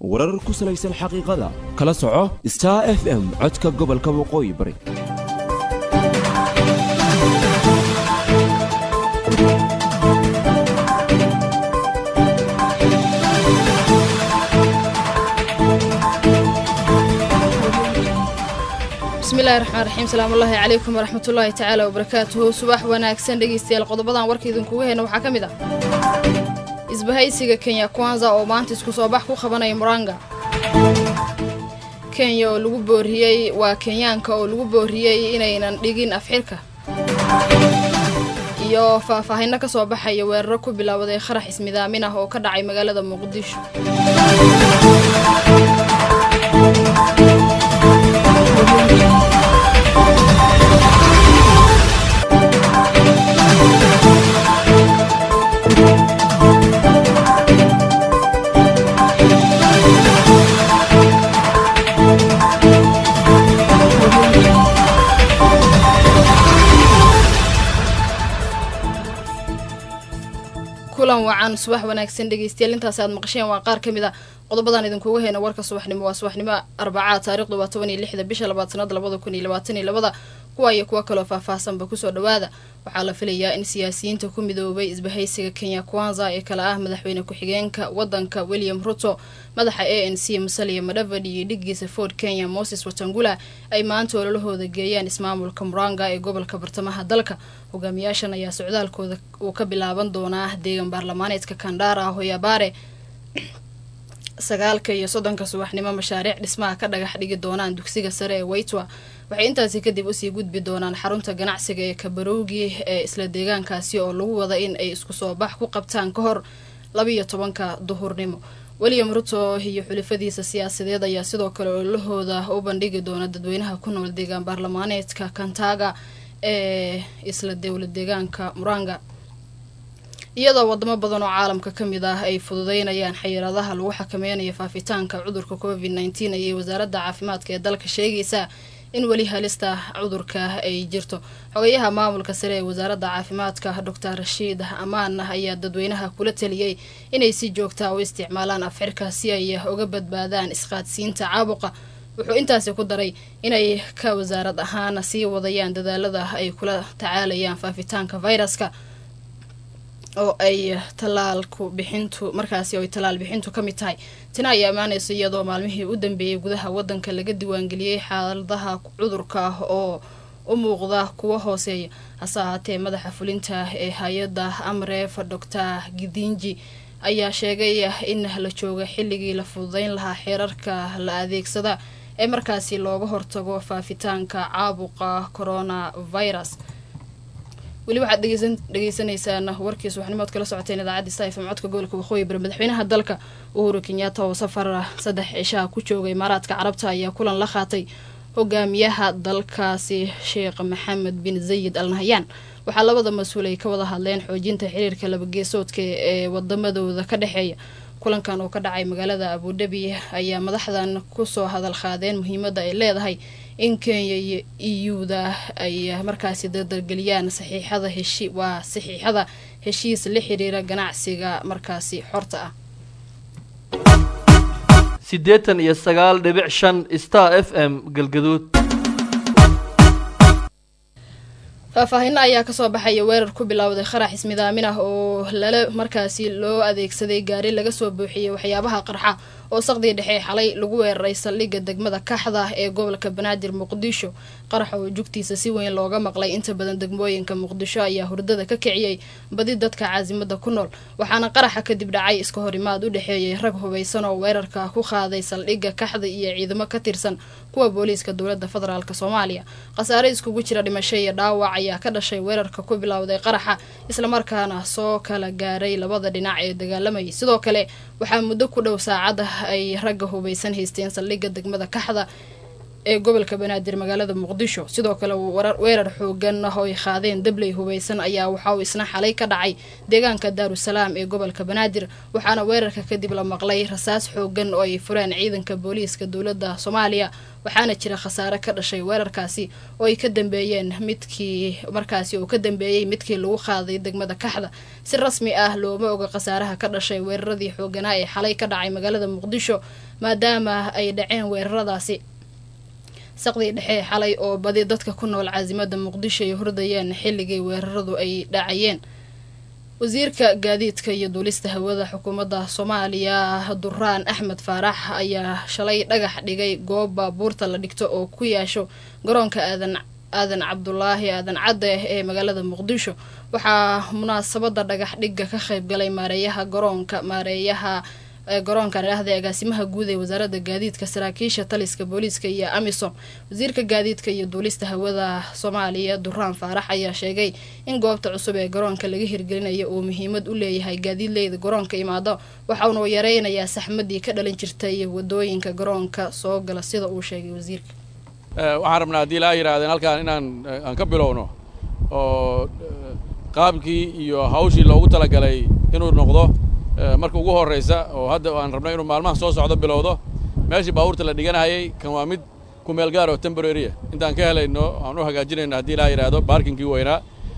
warar ku salaysan xaqiiqada kala soco Star FM codka gobolka waqooyi bari bismillaahir rahmaanir rahiim salaamullaahi calaykum waraxmatullaahi tacaala wabarakaatuhu subax wanaagsan dhegeystayaal qodobadan warkaydan kugu heena waxaa ka mid ah isbahaysiga Kenya Kwanza oo maanta isku soo bax ku qabanay Muranga Kenya oo lagu booriyay waa Kenyaanka oo lagu booriyay inaynan dhigin afxirka iyo faahfaahin ka soo baxay weerar ku bilowday qarax ismidaamin ah oo ka dhacay magaalada Muqdisho kulan wacan subax wanaagsan dhageystayaal intaas aad maqasheen waa qaar kamid ah qodobadan idin kugu heena warka subaxnimo waa subaxnimo Arbacada taariikhdu waa 16 bisha 2 sanad 2022 kuwa iyo kuwa kale faahfaahsanba ku soo dhawaada waxaa la filayaa in siyaasiyiinta ku midoobay isbahaysiga Kenya Kwanza ee kala ah madaxweyne ku-xigeenka wadanka William Ruto madaxa ANC Musalia Mudavadi iyo dhigiisa Ford Kenya Moses Wetangula ay maanta ololahooda geeyaan ismaamulka Muranga ee gobolka bartamaha dalka hogaamiyaashan ayaa socdaalkooda uu ka bilaaban doonaa deegan baarlamaaneedka Kandara Hoyabare 9:30 subaxnimo mashaariic dhismaha ka dhagax dhigi doonaan dugsiga sare ee Waitwa waxay intaasi kadib u sii gudbi doonaan xarunta ganacsiga ee Kabaroogi ee isla deegaankaasi oo lagu wada in ay isku soo bax ku qabtaan ka hor 12 duhurnimo William Ruto iyo xulafadiisa siyaasadeed ayaa sidoo kale ololahooda u bandhigi doona dadweynaha ku nool deegaan baarlamaaneedka Kantaga ee isla dawlad deegaanka Muranga iyadoo wadamo badan oo caalamka kamid ah ay fududeynayaan xayiraadaha lagu xakameynayo faafitaanka cudurka COVID-19 ee wasaaradda caafimaadka ee dalka sheegaysa in wali halista cudurka ay jirto xogayaha maamulka sare ee wasaaradda caafimaadka Dr. Rashid Amaan ayaa dadweynaha kula taliyay inay si joogto ah u isticmaalaan afxirka si ay uga badbaadaan isqaadsiinta caabuqa wuxuu intaasi ku daray inay ka wasaarad ahaan sii wadayaan dadaalada ay kula tacaalayaan faafitaanka viruska oo ay talaalku bixintu markaasi oo talaal bixintu kamid tahay tina ay amaanayso iyadoo maalmihii u dambeeyay gudaha wadanka laga diiwaangeliyay xaaladaha cudurka oo u muuqda kuwa hooseeya hasaatee madaxa fulinta ee hay'adda Amref Dr. Gidinji ayaa sheegay in la joogo xilligii la fududeyn lahaa xeerarka la adeegsada ee markaasi looga hortago faafitaanka caabuqa coronavirus wali waxaad dhageysaneysaan warkiisa waxnimood kala socoteen idaacadda Saifam codka gobolka waqooyi bari madaxweynaha dalka Uhuru Kenyatta oo safar 3 cisho ku joogay Imaaraadka Carabta ayaa kulan la qaatay hogaamiyaha dalkaasi Sheikh Mohammed bin Zayed Al Nahyan waxaa labada mas'uul ay ka wada hadleen xoojinta xiriirka laba geesoodka ee wadamadooda ka dhaxeeya kulankan oo ka dhacay magaalada Abu Dhabi ayaa madaxdan ku soo hadal qaadeen muhiimadda ay leedahay in Kenya iyo EU-da ay markaasi dadalgeliyaan saxiixada heshiis la xiriira ganacsiga markaasi xorta ah 89.5 Star FM galgaduud faahfaahin ayaa ka soo baxay weerar ku bilowday qarax ismidaamin ah oo markaasi loo adeegsaday gaari laga soo buuxiyay waxyaabaha qarxa oo saqdii dhexe xalay lagu weeraray saldhigga degmada Kaxda ee gobolka Banaadir Muqdisho qarax oo jugtiisa si weyn looga maqlay inta badan degmooyinka Muqdisho ayaa hurdada ka kiciyay badi dadka caasimada ku nool waxaana qaraxa kadib dhacay iska horimaad u dhaxeeyay rag hubeysan oo weerarka ku qaaday saldhigga Kaxda iyo ciidamo ka tirsan kuwa booliiska dawladda federaalka Soomaaliya qasaare iskugu jira dhimasho iyo dhaawac ayaa ka dhashay weerarka ku bilowday qaraxa isla markaana soo kala gaaray labada dhinac ee dagaalamay sidoo kale waxaa muddo ku dhow saacada ay rag hubeysan haysteen saldhigga degmada Kaxda ee gobolka Banaadir magaalada Muqdisho sidoo kale weerar xoogan oo ay qaadeen dablay hubeysan ayaa waxa uu isna xalay ka dhacay deegaanka Daarusalaam ee gobolka Banaadir waxaana weerarka kadib la maqlay rasaas xoogan oo ay fureen ciidanka booliiska dawladda Soomaaliya waxaana jira khasaare ka dhashay weerarkaasi oo ay ka dambeeyeen midkii lagu qaaday degmada Kaxda si rasmi ah looma oga khasaaraha ka dhashay weeraradii xooganaa ee xalay ka dhacay magaalada Muqdisho maadaama ay dhaceen weeraradaasi saqdii dhexe xalay oo badi dadka ku nool caasimada muqdisho ay hordayeen xilligii weeraradu ay dhacayeen. wasiirka gaadiidka iyo duulista hawada xukuumadda Soomaaliya Durraan Axmed Faarax ayaa shalay dhagax dhigay goob baabuurta la dhigto oo ku yeesho garoonka aadan Cabdullaahi aadan Cadde ee magaalada Muqdisho. waxaa munaasabada dhagax dhigga ka qayb galay maareeyaha garoonka raahda agaasimaha guud ee wasaaradda gaadiidka saraakiisha taliska booliiska iyo amisom. wasiirka gaadiidka iyo duulista hawada Soomaaliya Durraan Faarax ayaa sheegay in goobta cusub ee garoonka laga hirgelinayo uu muhiimad u leeyahay gaadiidleyda garoonka imaado waxaana yareynayaa saxmadii ka dhalin jirtay wadooyinka garoonka soo gala sida uu sheegay wasiirka. waxaan rabnaa haddii la yiraahdo halkaan inaan ka bilowno oo qaabkii iyo hawshii loogu talagalay inuu noqdo marka ugu horeysa oo hadda aan rabnay inuu maalmaha soo socdo bilowdo meeshii baabuurta la dhiganayay kan waa mid ku meel gaar oo temporary intaan ka helayno aan u hagaajinayno haddii la yiraahdo parkingkii weynaa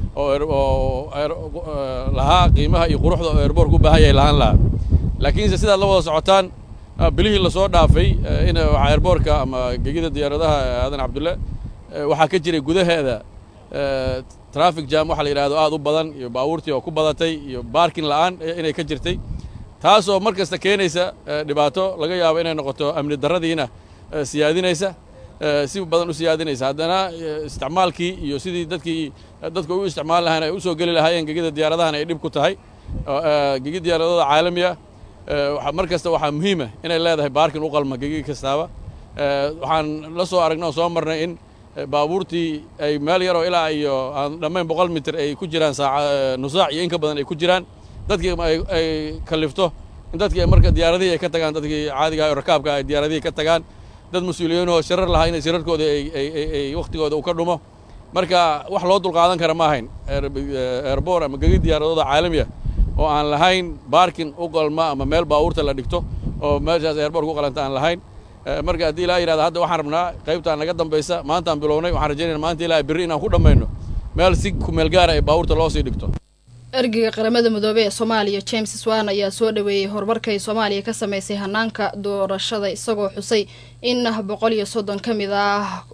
oo lahaa qiimaha iyo quruxda oo airport u baahan yahay lahaan laakiinse sidaad la wada socotaan bilihii la soo dhaafay in airportka ama gegida diyaaradaha aadan Cabdulle waxaa ka jiray gudaheeda traffic jam waxa la yiraahdo aad u badan iyo baabuurtii oo ku badatay iyo parking la'aan inay ka jirtay taasoo markasta keenaysa dhibaato laga yaabo inay noqoto amni darradiina siyaadinaysa si badan u siyaadinaysa haddana isticmaalkii iyo sidii dadku u isticmaal lahayn ay u soo gali lahaayeen gegida diyaaradahan ay dhib ku tahay gegida diyaaradaha caalamiga markasta waxaa muhiim ah inay leedahay parking u qalma gegida kastaaba waxaan la soo aragnay oo soo marnay in baabuurtii ay meel yar oo ilaa iyo aan dhammayn 100 mitir ay ku jiraan nus saac iyo in ka badan ay ku jiraan dadkii ay kalifto in dadkii marka diyaaradii ay ka tagaan dadkii caadiga ah rakaabka ay diyaaradii ka tagaan dad mas'uuliyiin oo shirar lahaa in shirarkooda ay waqtigooda u ka dhumo marka wax loo dulqaadan kara ma ahayn airport ama gegida diyaaradaha caalamiga oo aan lahayn parking u qalma ama meel baabuurta la dhigto oo meeshaas airport ku qalanta aan lahayn marka haddii la yiraahdo hadda waxaan rabnaa qaybtaan naga dambaysa maanta aan bilownay waxaan rajaynaynaa maanta ilaa berri inaan ku dhammayno meel si ku meel gaar ah ee baabuurta loo sii dhigto. ergiga qaramada midoobay ee Soomaaliya James Swan ayaa soo dhaweeyay horumarka ay Soomaaliya ka sameysay hanaanka doorashada isagoo xusay in 130 kamid ah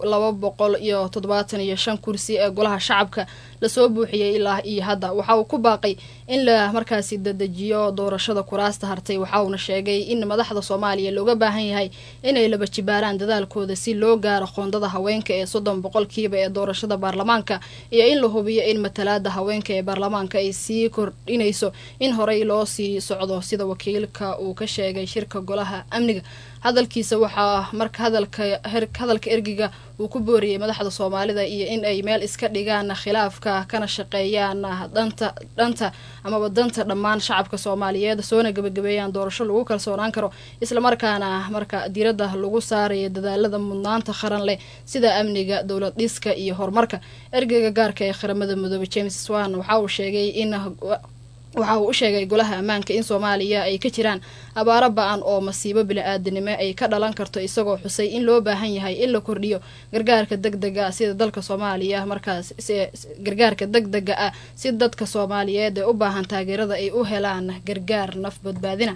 275 kursi ee golaha shacabka la soo buuxiyay ilaa iyo hadda waxa uu ku baaqay in la markaasi dedejiyo doorashada kuraasta hartay waxa uu sheegay in madaxda Soomaaliya looga baahan yahay inay laba jibaaraan dadaalkooda si loo gaaro qoondada haweenka ee 30% ee doorashada baarlamaanka iyo in la hubiyo in matalaada haweenka ee baarlamaanka ay sii kordhinayso in horey loo sii socdo sida wakiilka uu ka sheegay shirka golaha amniga. hadalkiisa waxaa marka hadalka ergiga uu ku booriyay madaxda Soomaalida iyo in ay meel iska dhigaan khilaafka kana shaqeeyaan danta ama wadanta dhammaan shacabka Soomaaliyeed soona gabagabeeyaan doorasho lagu kalsoonaan karo isla markaana marka diiradda lagu saarayo dadaalada mudnaanta qaran leh sida amniga dawlad dhiska iyo horumarka. ergiga gaarka ee qaramada midoobay James Swan waxa uu sheegay in waxa uu sheegay golaha ammaanka in Soomaaliya ay ka jiraan abaaro ba'an oo masiibo bini'aadanimo ay ka dhalan karto isagoo xusay in loo baahan yahay in la kordhiyo gargaarka degdega ah sida dalka Soomaaliya markaas gargaarka degdega ah si dadka Soomaaliyeed ee u baahan taageerada ay u helaan gargaar naf badbaadina.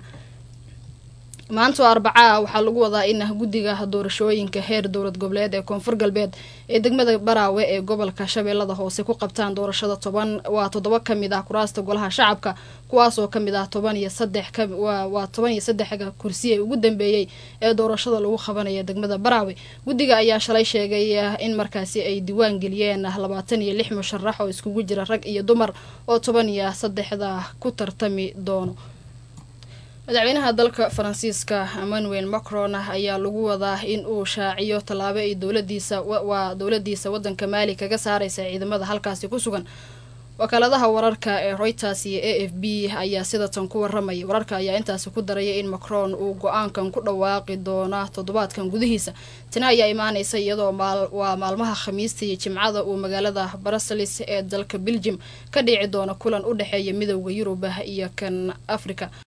maanta Arbacaa waxaa lagu wadaa in guddiga doorashooyinka heer dowlad goboleed ee Koonfur Galbeed ee degmada Baraawe ee gobolka Shabeellada Hoose ku qabtaan doorashada 7 kamid ah kuraasta golaha shacabka kuwaas oo kamid ah 13 kursi ee ugu dambeeyay ee doorashada lagu qabanayo degmada Baraawe. guddiga ayaa shalay sheegay in markaasi ay diiwaan geliyeen 26 musharax oo iskugu jira rag iyo dumar oo 13 ku tartami doono. madaxweynaha dalka Faransiiska Emmanuel Macron ayaa lagu wadaa in uu shaaciyo talaabo ay dowladiisa wadanka Mali kaga saaraysa ciidamada halkaasi ku sugan. wakaaladaha wararka ee Reuters iyo AFP ayaa sida tan ku waramay. wararka ayaa intaas ku daraya in Macron uu go'aankan ku dhawaaqi doono toddobaadkan gudihiisa. tani ayaa imaanaysa iyadoo maalmaha Khamiista iyo Jimcada uu magaalada Brussels ee dalka Belgium ka dhici doono kulan u dhaxeeya midowga Yurub iyo kan Afrika.